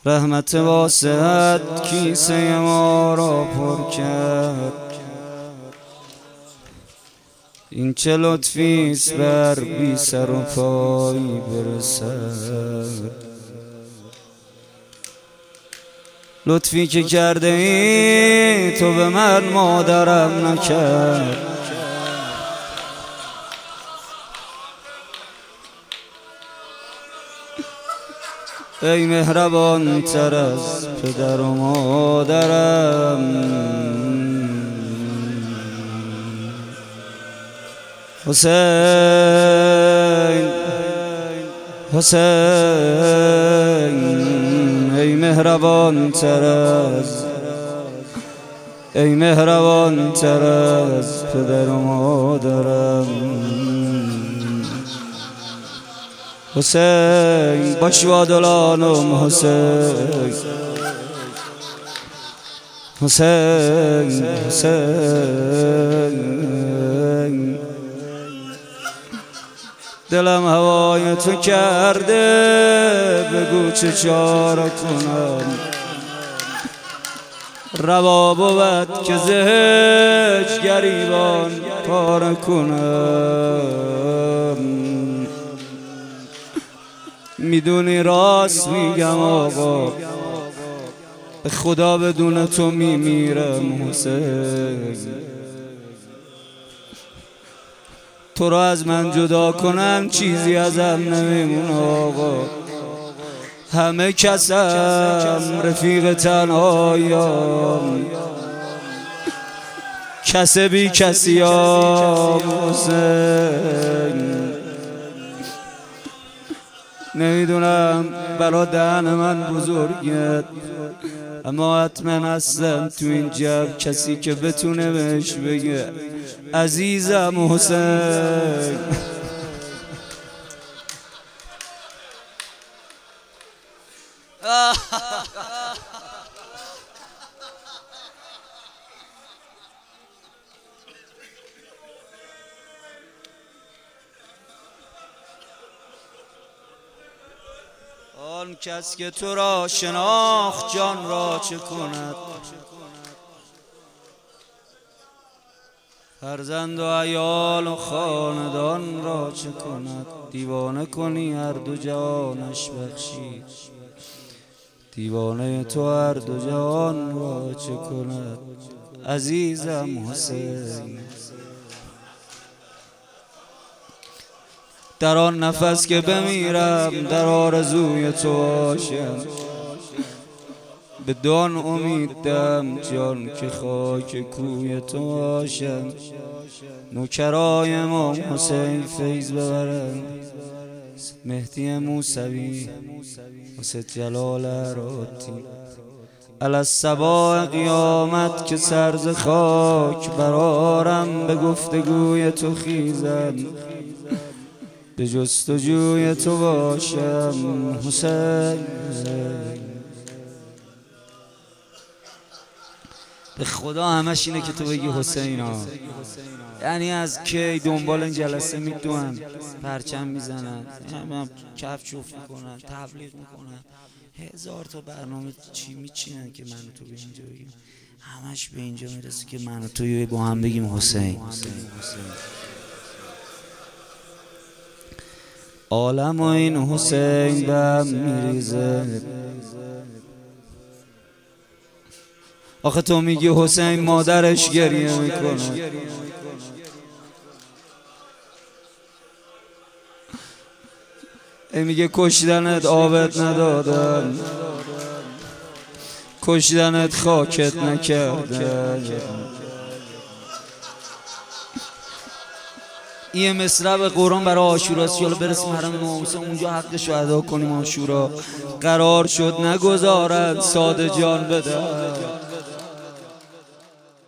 رحمت واسعت کیسه ما را پر کرد. این چه لطفیست بر بی سر و پایی برسد. لطفی که کرده ای تو به من مادرم نکرد. ای مهربان تر از پدر و مادرم، حسین حسین. ای مهربان تر از پدر و مادرم، حسین باش وادلانم، حسین حسین حسین. دلم هوای تو کرده، بگو چه چاره کنم. روا بود که زهج گریبان پاره کنم. میدونی راست میگم آقا، به خدا بدون تو میمیرم حسین. تو را از من جدا کنم چیزی ازم نمیمونه آقا. همه کسم رفیق تنهاییم، کس بی کسیم حسین. نمیدونم برا دهن من بزرگت، اما حتما هستم تو این جو کسی که بتونه بهش بگه عزیزم حسین. آن کس که تو را شناخت جان را چه کند. فرزند و عیال و خاندان را چه کند. دیوانه کنی هر دو جهانش بخشی، دیوانه تو هر دو جهان را چه کند. عزیزم حسین، در آن نفس که بمیرم در آرزوی تو باشم. بدان امیدم جان که خاک کوی تو باشم. نوکرای امام حسین فیض ببرم، مهدی موسوی، حسین جلال هراتی. الصباح قیامت که سرز خاک برارم، به گفتگوی تو خیزم، به جستجوی تو باشم حسین. به خدا همش اینه که تو بگی حسین ها. یعنی از کی دنبال این جلسه میدونن، پرچم میزنن، کف چوف میکنن، تبلیغ میکنن، هزار تا برنامه چی میچینن که من تو به اینجا بگیم. همش به اینجا میرسه که من و تو با هم بگیم حسین. عالم و این حسین به هم میریزه. آخه تو میگی حسین مادرش گریه میکنه. میگه کشتنت آبت ندادن، کشتنت خاکت نکردن. این مصرع قرآن برای عاشوراست. یالا برسیم حرم امام حسین اونجا حقش رو ادا کنیم. عاشورا قرار شد نگذارد ساده جان بدن.